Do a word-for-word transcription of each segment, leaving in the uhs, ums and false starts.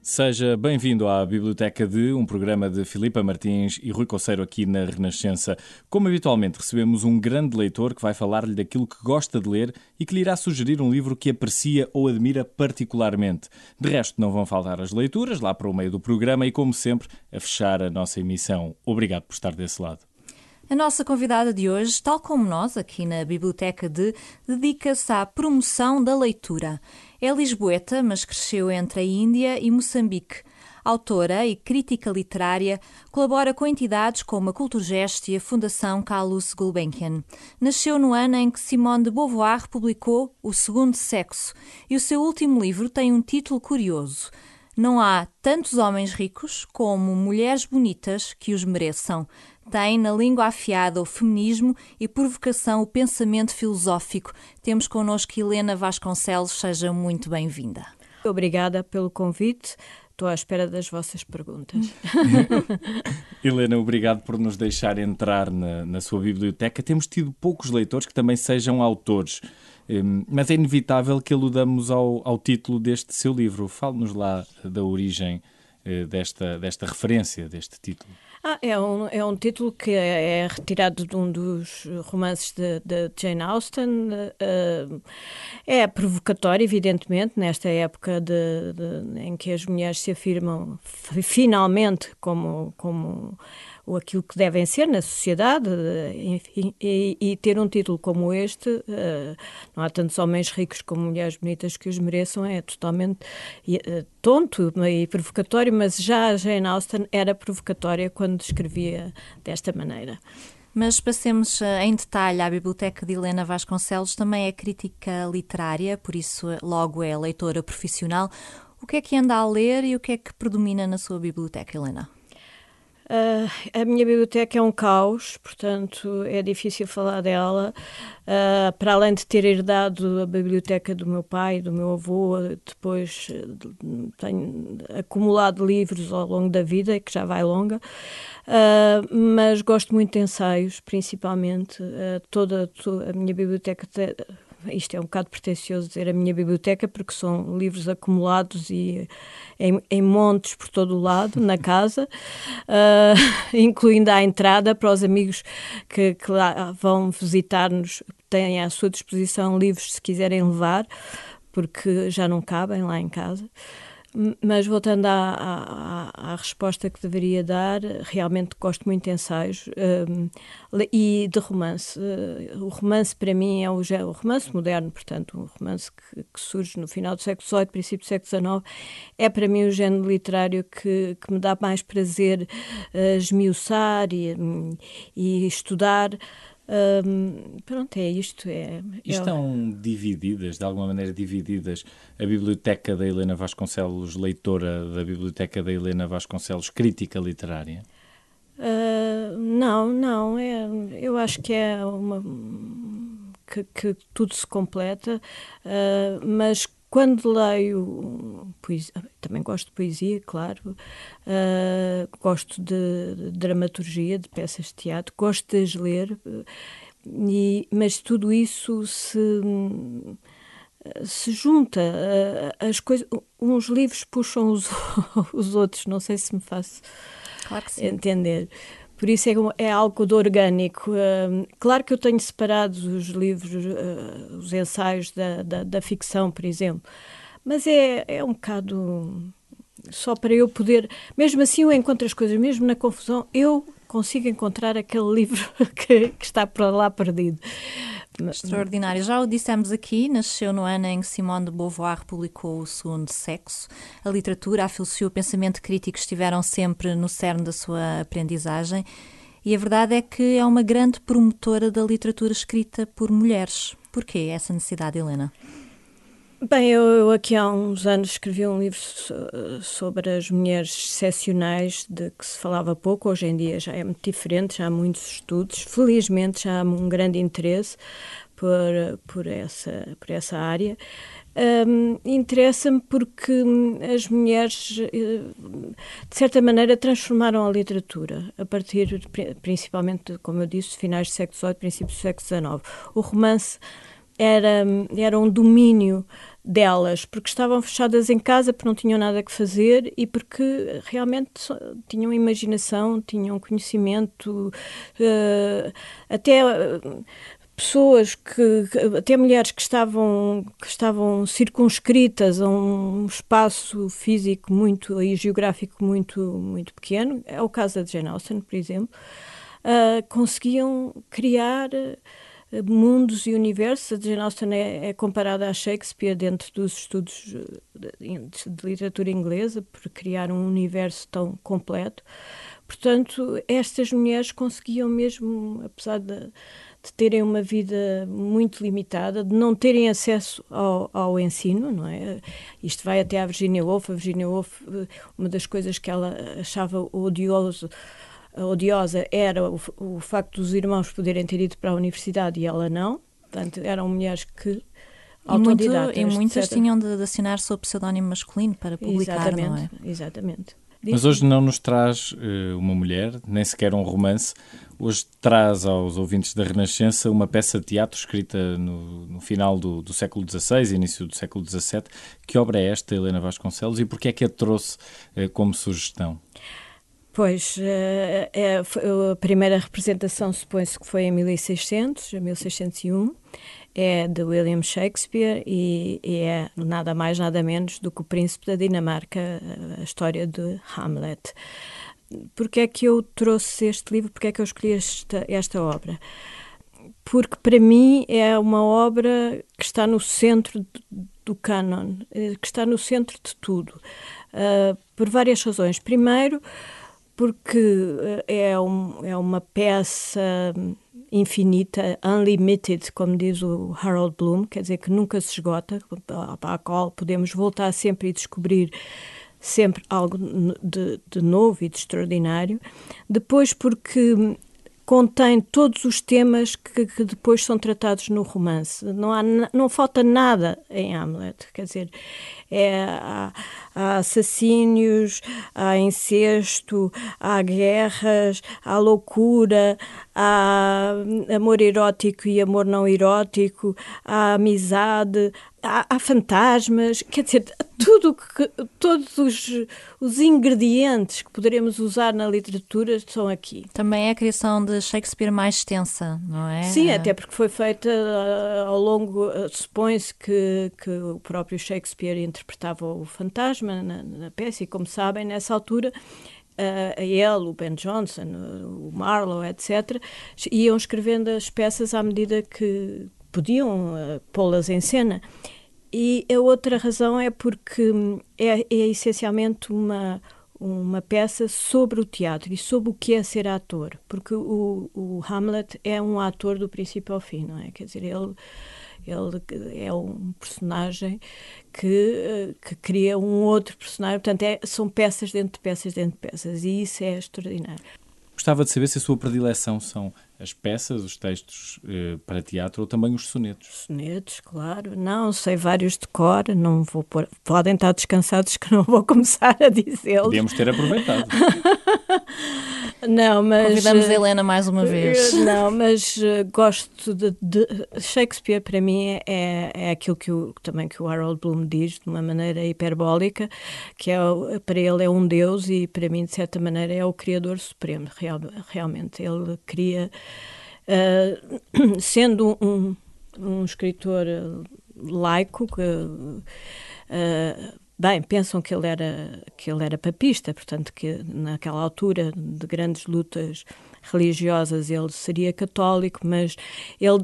Seja bem-vindo à Biblioteca de, um programa de Filipa Martins e Rui Coceiro aqui na Renascença. Como habitualmente, recebemos um grande leitor que vai falar-lhe daquilo que gosta de ler e que lhe irá sugerir um livro que aprecia ou admira particularmente. De resto, não vão faltar as leituras lá para o meio do programa e, como sempre, a fechar a nossa emissão. Obrigado por estar desse lado. A nossa convidada de hoje, tal como nós, aqui na Biblioteca de, dedica-se à promoção da leitura. É lisboeta, mas cresceu entre a Índia e Moçambique. Autora e crítica literária, colabora com entidades como a Culturgest e a Fundação Carlos Gulbenkian. Nasceu no ano em que Simone de Beauvoir publicou O Segundo Sexo e o seu último livro tem um título curioso: Não há tantos homens ricos como mulheres bonitas que os mereçam. Tem na língua afiada o feminismo e por vocação o pensamento filosófico. Temos connosco Helena Vasconcelos, seja muito bem-vinda. Obrigada pelo convite, estou à espera das vossas perguntas. Helena, obrigado por nos deixar entrar na, na sua biblioteca. Temos tido poucos leitores que também sejam autores, mas é inevitável que aludamos ao, ao título deste seu livro. Fale-nos lá da origem desta, desta referência, deste título. Ah, é, um, é um título que é, é retirado de um dos romances de, de Jane Austen. Uh, é provocatório, evidentemente, nesta época de, de, em que as mulheres se afirmam finalmente como, como o, aquilo que devem ser na sociedade, enfim, e, e ter um título como este, uh, não há tantos homens ricos como mulheres bonitas que os mereçam, é totalmente uh, tonto e provocatório, mas já a Jane Austen era provocatória quando escrevia desta maneira. Mas passemos em detalhe à Biblioteca de Helena Vasconcelos, também é crítica literária, por isso logo é leitora profissional. O que é que anda a ler e o que é que predomina na sua biblioteca, Helena? Uh, a minha biblioteca é um caos, portanto é difícil falar dela. Uh, para além de ter herdado a biblioteca do meu pai, do meu avô, depois uh, tenho acumulado livros ao longo da vida, que já vai longa, uh, mas gosto muito de ensaios, principalmente. Uh, toda, toda a minha biblioteca... Te, Isto é um bocado pretencioso dizer a minha biblioteca, porque são livros acumulados e em, em montes por todo o lado, na casa, uh, incluindo à entrada para os amigos que, que lá vão visitar-nos, têm à sua disposição livros se quiserem levar, porque já não cabem lá em casa. Mas voltando à, à, à resposta que deveria dar, realmente gosto muito de ensaios um, e de romance. Uh, o romance para mim é o, o romance moderno, portanto, um romance que, que surge no final do século dezoito, princípio do século dezanove, é para mim o género literário que, que me dá mais prazer uh, esmiuçar e, e estudar. Um, pronto, é isto. É, e estão é... divididas, de alguma maneira divididas, a Biblioteca da Helena Vasconcelos, leitora da Biblioteca da Helena Vasconcelos, crítica literária? Uh, não, não. É, eu acho que é uma... que, que tudo se completa, uh, mas quando leio poesia, também gosto de poesia, claro, uh, gosto de, de dramaturgia, de peças de teatro, gosto de as ler, uh, e, mas tudo isso se, uh, se junta, uh, as coisas, uns livros puxam os, os outros, não sei se me faço claro que sim. entender. Por isso é, é algo de orgânico. Uh, claro que eu tenho separado os livros, uh, os ensaios da, da, da ficção, por exemplo, mas é, é um bocado só para eu poder... Mesmo assim eu encontro as coisas, mesmo na confusão, eu consigo encontrar aquele livro que, que está por lá perdido. Extraordinário. Já o dissemos aqui, nasceu no ano em que Simone de Beauvoir publicou O Segundo Sexo. A literatura, a filosofia, o pensamento crítico estiveram sempre no cerne da sua aprendizagem e a verdade é que é uma grande promotora da literatura escrita por mulheres. Porquê essa necessidade, Helena? Bem, eu, eu aqui há uns anos escrevi um livro so, sobre as mulheres excepcionais, de que se falava pouco. Hoje em dia já é muito diferente, já há muitos estudos. Felizmente já há um grande interesse por, por, essa, por essa área. Um, interessa-me porque as mulheres, de certa maneira, transformaram a literatura, a partir, de, principalmente, como eu disse, finais do século dezoito, princípios do século dezanove. O romance era, era um domínio delas, porque estavam fechadas em casa, porque não tinham nada que fazer e porque realmente tinham imaginação, tinham conhecimento, uh, até uh, pessoas que, até mulheres que estavam, que estavam circunscritas a um espaço físico muito e geográfico muito, muito pequeno, é o caso da Jane Austen, por exemplo, uh, conseguiam criar mundos e universos. A Jane Austen é, é comparada a Shakespeare dentro dos estudos de, de literatura inglesa por criar um universo tão completo. Portanto, estas mulheres conseguiam mesmo, apesar de, de terem uma vida muito limitada, de não terem acesso ao, ao ensino, não é? Isto vai até à Virginia Woolf. A Virginia Woolf, uma das coisas que ela achava odioso odiosa era o, o facto dos irmãos poderem ter ido para a universidade e ela não. Portanto, eram mulheres que autodidatas. E, muito, e muitas etcétera tinham de, de assinar sob pseudónimo masculino para publicar, exatamente, não é? Exatamente. Mas hoje não nos traz uh, uma mulher, nem sequer um romance. Hoje traz aos ouvintes da Renascença uma peça de teatro escrita no, no final do, do século dezasseis, início do século dezassete. Que obra é esta, Helena Vasconcelos, e porquê é que a trouxe uh, como sugestão? Pois, é, é, a primeira representação supõe-se que foi em mil e seiscentos, mil seiscentos e um, é de William Shakespeare e, e é nada mais, nada menos do que o Príncipe da Dinamarca, a história de Hamlet. Porquê é que eu trouxe este livro, porquê é que eu escolhi esta, esta obra? Porque para mim é uma obra que está no centro do, do cânon, que está no centro de tudo, uh, por várias razões. Primeiro, porque é, um, é uma peça infinita, unlimited, como diz o Harold Bloom, quer dizer que nunca se esgota, para a qual podemos voltar sempre e descobrir sempre algo de, de novo e de extraordinário. Depois porque contém todos os temas que, que depois são tratados no romance. Não, há, não falta nada em Hamlet, quer dizer, é, há, há assassínios, há incesto, há guerras, há loucura, há amor erótico e amor não erótico, há amizade, há, há fantasmas, quer dizer, tudo que, todos os, os ingredientes que poderemos usar na literatura estão aqui. Também é a criação de Shakespeare mais extensa, não é? Sim, até porque foi feita uh, ao longo, uh, supõe-se que, que o próprio Shakespeare interpretava o fantasma na, na peça e, como sabem, nessa altura uh, a ele, o Ben Jonson, o Marlowe, etcétera, iam escrevendo as peças à medida que podiam uh, pô-las em cena. E a outra razão é porque é, é essencialmente uma, uma peça sobre o teatro e sobre o que é ser ator, porque o, o Hamlet é um ator do princípio ao fim, não é? Quer dizer, ele, ele é um personagem que, que cria um outro personagem, portanto é, são peças dentro de peças dentro de peças e isso é extraordinário. Gostava de saber se a sua predileção são as peças, os textos eh, para teatro ou também os sonetos. Sonetos, claro. Não, sei vários de cor, não vou pôr... Podem estar descansados que não vou começar a dizê-los. Podíamos ter aproveitado. Não, mas... Convidamos a Helena mais uma vez. Não, mas uh, gosto de, de... Shakespeare, para mim, é, é aquilo que o, também que o Harold Bloom diz, de uma maneira hiperbólica, que é, para ele é um deus e, para mim, de certa maneira, é o criador supremo. Real, realmente, ele cria... Uh, sendo um, um escritor laico, que, uh, bem, pensam que ele, era, que ele era papista, portanto que naquela altura de grandes lutas religiosas ele seria católico, mas ele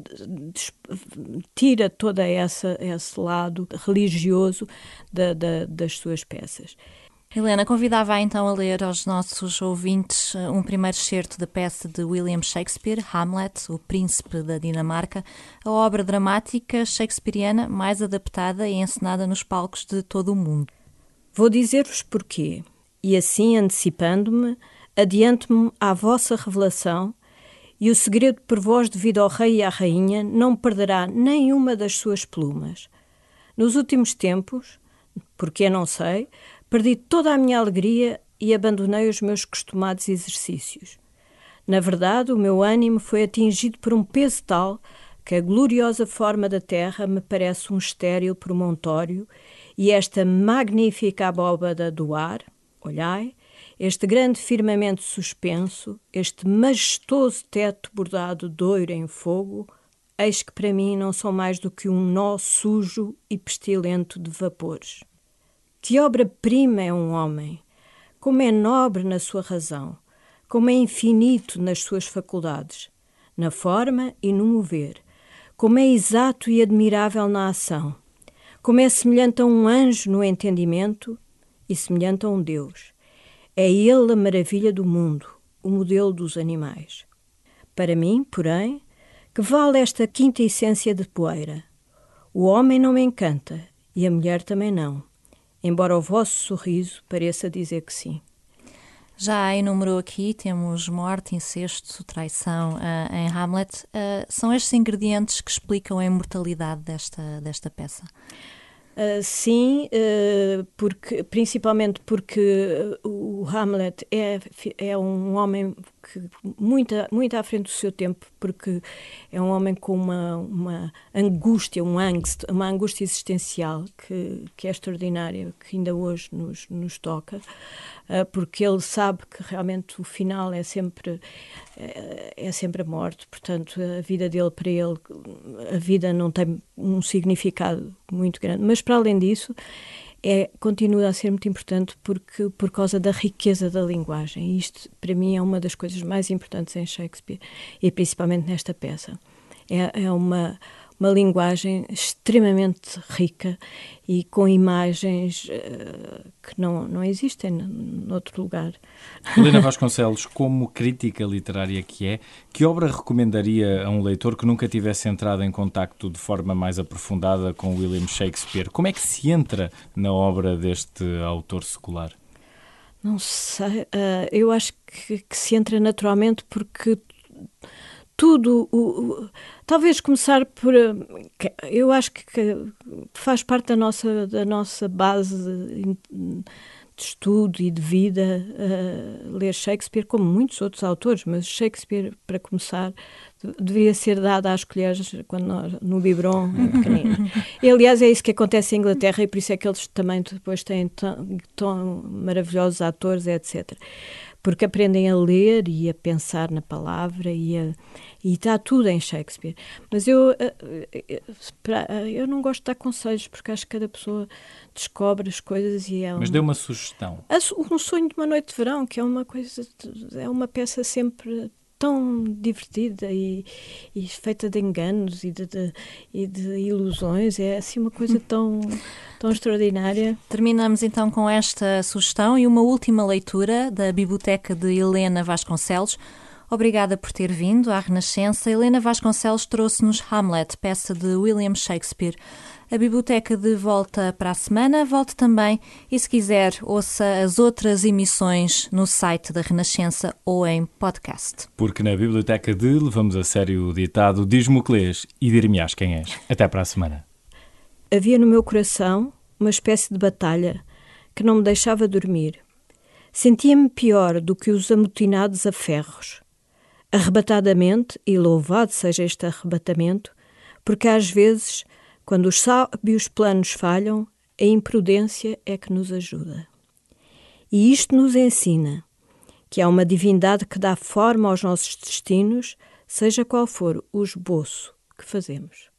tira todo essa, esse lado religioso da, da, das suas peças. Helena, convidava então a ler aos nossos ouvintes um primeiro excerto da peça de William Shakespeare, Hamlet, o Príncipe da Dinamarca, a obra dramática shakespeariana mais adaptada e encenada nos palcos de todo o mundo. Vou dizer-vos porquê, e assim, antecipando-me, adianto-me à vossa revelação, e o segredo por vós devido ao rei e à rainha não perderá nenhuma das suas plumas. Nos últimos tempos, porque não sei, perdi toda a minha alegria e abandonei os meus costumados exercícios. Na verdade, o meu ânimo foi atingido por um peso tal que a gloriosa forma da terra me parece um estéril promontório e esta magnífica abóbada do ar, olhai, este grande firmamento suspenso, este majestoso teto bordado de ouro em fogo, eis que para mim não são mais do que um nó sujo e pestilento de vapores. Que obra-prima é um homem! Como é nobre na sua razão, como é infinito nas suas faculdades, na forma e no mover, como é exato e admirável na ação, como é semelhante a um anjo no entendimento e semelhante a um Deus. É ele a maravilha do mundo, o modelo dos animais. Para mim, porém, que vale esta quinta essência de poeira? O homem não me encanta e a mulher também não, embora o vosso sorriso pareça dizer que sim. Já enumerou aqui, temos morte, incesto, traição uh, em Hamlet. Uh, são estes ingredientes que explicam a imortalidade desta, desta peça? Uh, sim, uh, porque, principalmente porque o Hamlet é, é um homem que, muito, muito à frente do seu tempo, porque é um homem com uma, uma angústia, um angst, uma angústia existencial que, que é extraordinária, que ainda hoje nos, nos toca, uh, porque ele sabe que realmente o final é sempre, é, é sempre a morte, portanto a vida dele, para ele, a vida não tem um significado muito grande, mas para além disso, é, continua a ser muito importante porque, por causa da riqueza da linguagem. E isto, para mim, é uma das coisas mais importantes em Shakespeare, e principalmente nesta peça. É, é uma, uma linguagem extremamente rica e com imagens uh, que não, não existem noutro lugar. Helena Vasconcelos, como crítica literária que é, que obra recomendaria a um leitor que nunca tivesse entrado em contacto de forma mais aprofundada com William Shakespeare? Como é que se entra na obra deste autor secular? Não sei, uh, eu acho que, que se entra naturalmente porque tudo, o, o, talvez começar por, eu acho que, que faz parte da nossa, da nossa base de, de estudo e de vida, uh, ler Shakespeare, como muitos outros autores, mas Shakespeare, para começar, deveria ser dado às colheres quando nós, no biberon, em pequenino. E, aliás, é isso que acontece em Inglaterra e por isso é que eles também depois têm tão, tão maravilhosos atores, etcétera. Porque aprendem a ler e a pensar na palavra e, a, e está tudo em Shakespeare. Mas eu, eu não gosto de dar conselhos porque acho que cada pessoa descobre as coisas e é Mas um, dê uma sugestão. Um sonho de uma noite de verão, que é uma coisa, é uma peça sempre tão divertida e, e feita de enganos e de, de, e de ilusões, é assim uma coisa tão, tão extraordinária. Terminamos então com esta sugestão e uma última leitura da Biblioteca de Helena Vasconcelos. Obrigada por ter vindo à Renascença. Helena Vasconcelos trouxe-nos Hamlet, peça de William Shakespeare. A Biblioteca de volta para a semana. Volte também e, se quiser, ouça as outras emissões no site da Renascença ou em podcast. Porque na Biblioteca de levamos a sério o ditado diz-me o que lês e dir-me-ás quem és. Até para a semana. Havia no meu coração uma espécie de batalha que não me deixava dormir. Sentia-me pior do que os amotinados a ferros. Arrebatadamente, e louvado seja este arrebatamento, porque às vezes, quando os sábios planos falham, a imprudência é que nos ajuda. E isto nos ensina que há uma divindade que dá forma aos nossos destinos, seja qual for o esboço que fazemos.